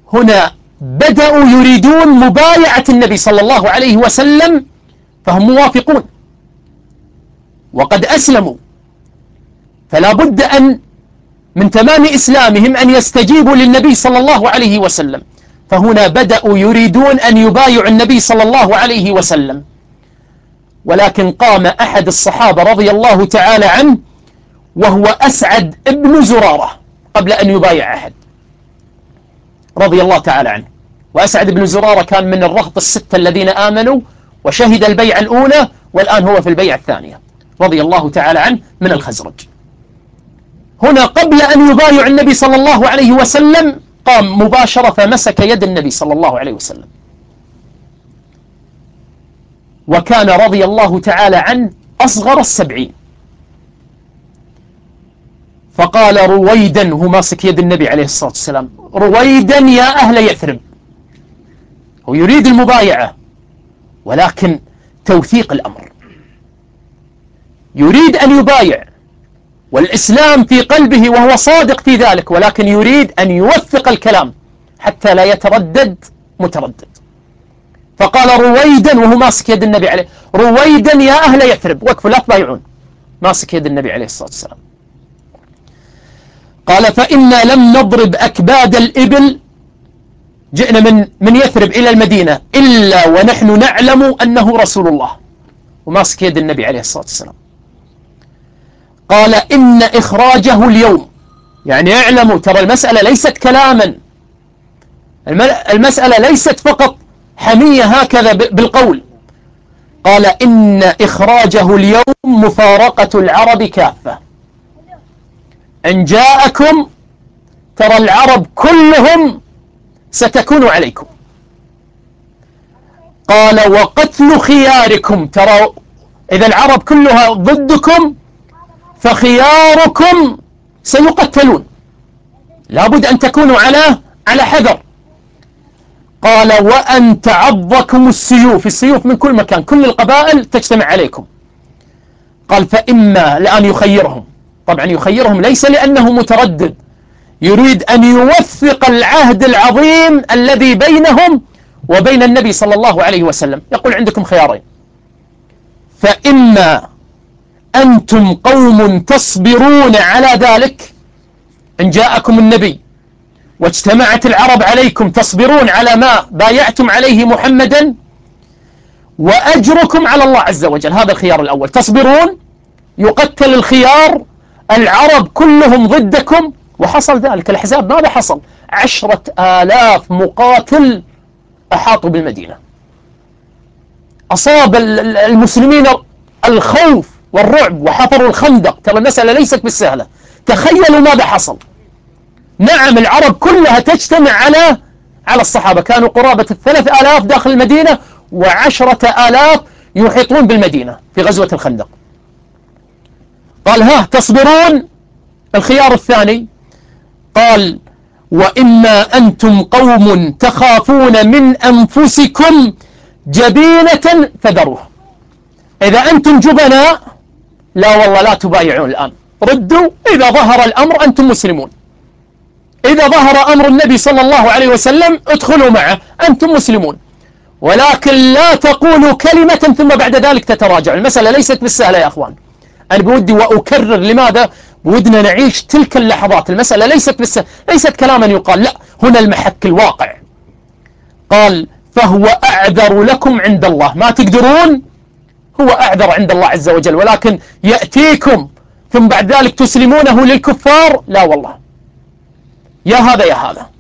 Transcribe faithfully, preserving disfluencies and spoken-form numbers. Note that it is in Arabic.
هنا بدأوا يريدون مبايعة النبي صلى الله عليه وسلم، فهم موافقون وقد أسلموا، فلا بد أن من تمام إسلامهم أن يستجيبوا للنبي صلى الله عليه وسلم. فهنا بدأوا يريدون أن يبايعوا النبي صلى الله عليه وسلم، ولكن قام أحد الصحابة رضي الله تعالى عنه وهو أسعد ابن زرارة قبل أن يبايع أحد رضي الله تعالى عنه. وأسعد بن زرارة كان من الرهط الستة الذين آمنوا وشهد البيعة الأولى، والآن هو في البيعة الثانية رضي الله تعالى عنه من الخزرج. هنا قبل أن يبايع النبي صلى الله عليه وسلم قام مباشرة فمسك يد النبي صلى الله عليه وسلم، وكان رضي الله تعالى عنه أصغر السبعين، فقال رويدا، هو ماسك يد النبي عليه الصلاة والسلام، رويدا يا أهل يثرب. هو يريد المبايعة ولكن توثيق الأمر، يريد أن يبايع والإسلام في قلبه وهو صادق في ذلك، ولكن يريد أن يوثق الكلام حتى لا يتردد متردد. فقال رويدا وهو ماسك يد النبي عليه، رويدا يا أهل يثرب، وقفوا لا تبايعون، ماسك يد النبي عليه الصلاة والسلام. قال فإنا لم نضرب أكباد الإبل، جئنا من من يثرب إلى المدينة إلا ونحن نعلم أنه رسول الله، وماسك يد النبي عليه الصلاة والسلام. قال إن إخراجه اليوم، يعني اعلموا ترى المسألة ليست كلاما، المسألة ليست فقط حمية هكذا بالقول. قال إن إخراجه اليوم مفارقة العرب كافة، إن جاءكم ترى العرب كلهم ستكون عليكم. قال وقتل خياركم، ترى إذا العرب كلها ضدكم فخياركم سيقتلون، لابد أن تكونوا على على حذر. قال وأن تعضكم السيوف، السيوف من كل مكان، كل القبائل تجتمع عليكم. قال فإما، الآن يخيرهم، طبعا يخيرهم ليس لأنه متردد، يريد أن يوثق العهد العظيم الذي بينهم وبين النبي صلى الله عليه وسلم. يقول عندكم خيارين، فإما أنتم قوم تصبرون على ذلك، إن جاءكم النبي واجتمعت العرب عليكم تصبرون على ما بايعتم عليه محمدا، وأجركم على الله عز وجل. هذا الخيار الأول، تصبرون، يقتل الخيار، العرب كلهم ضدكم. وحصل ذلك، الأحزاب ماذا حصل؟ عشرة آلاف مقاتل أحاطوا بالمدينة، أصاب المسلمين الخوف والرعب وحفروا الخندق. ترى المسألة ليست بالسهلة، تخيلوا ماذا حصل. نعم العرب كلها تجتمع على على الصحابة، كانوا قرابة الثلاث آلاف داخل المدينة وعشرة آلاف يحيطون بالمدينة في غزوة الخندق. قال ها تصبرون. الخيار الثاني قال وإما أنتم قوم تخافون من أنفسكم جبينة فذروه، إذا أنتم جبناء لا والله لا تبايعون الآن، ردوا، إذا ظهر الأمر أنتم مسلمون، إذا ظهر أمر النبي صلى الله عليه وسلم ادخلوا معه أنتم مسلمون، ولكن لا تقولوا كلمة ثم بعد ذلك تتراجعوا. المسألة ليست بالسهلة يا أخوان، أنا بودي وأكرر، لماذا؟ بودنا نعيش تلك اللحظات. المسألة ليست بالسهلة، ليست كلاما يقال، لا، هنا المحك الواقع. قال فهو أعذر لكم عند الله، ما تقدرون، هو أعذر عند الله عز وجل، ولكن يأتيكم ثم بعد ذلك تسلمونه للكفار، لا والله، يا هذا يا هذا.